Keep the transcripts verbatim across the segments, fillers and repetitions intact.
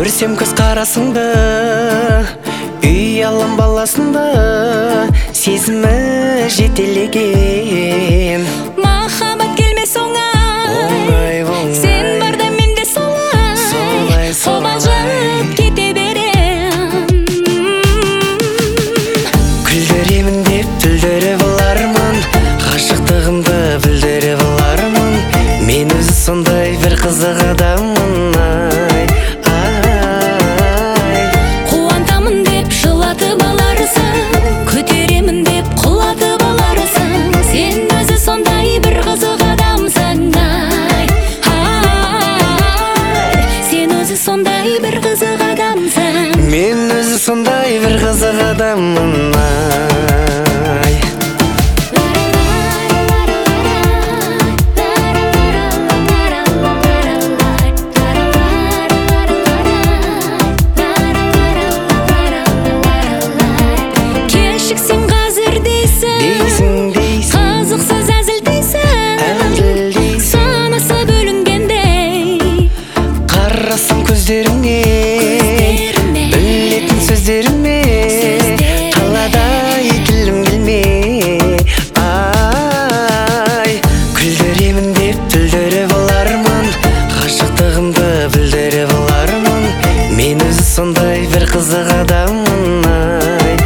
Көрсем көз қарасыңды, үй алам баласыңды, сезімі жетелеген. Махаббат келмес оңай, сен барда мен де солай, қобалжып кете берем. Күлдіремін деп бүлдіріп алармын, ғашықтығымды білдіріп алармын. Мен өзі сондай бір қызық адаммын, ай, ай. Қуантамын деп жылатып аларсың, көтеремін деп құлатып аларсың. Сен өзі сондай бір қызық адамсың, ай, ай. Сен өзі сондай бір қызық адамсың. Мен өзі сондай бір қызық адаммын, ай. Кешіксең қазір дейсің, қызықсыз әзіл дейсің, санасы бөлінгендей. Қарасам көздеріңе, білетін сөздеріме, қаладай тілім келме, ай. Күлдіремін деп бүлдіріп алармын, ғашықтығымды білдіріп алармын. Мен өзі сондай бір қызық адаммын, ай,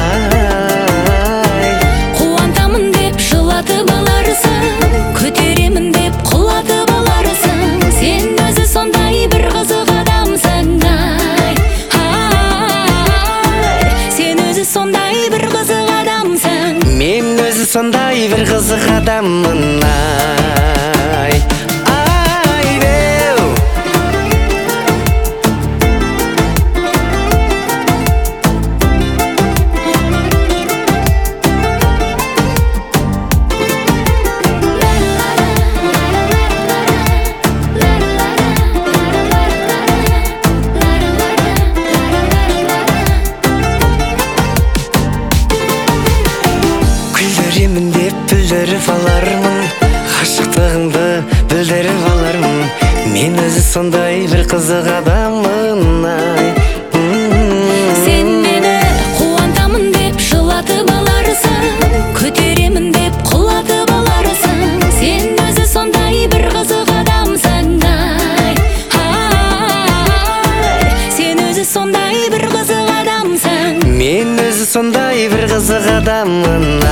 ай. Қуантамын деп жылатып аларсың, көтеремін деп құлатып аларсың. Сен өзі сондай бір қызық адамсың, ай, ай. Сен өзі сондай бір қызық адамсың. Мен өзі сондай бір қызық адаммын, ай, ай, деу. Күлдіремін деп бүлдіріп алармын, ғашықтығымды білдіріп алармын. Мен өзі сондай бір қызық адаммын, ай. Сен мені қуантамын деп жылатып аларсың, көтеремін деп құлатып аларсың. Сен өзі сондай бір қызық адамсың, ай, ай. Сен өзі сондай бір қызық адамсың. Мен өзі сондай бір қызық адаммын,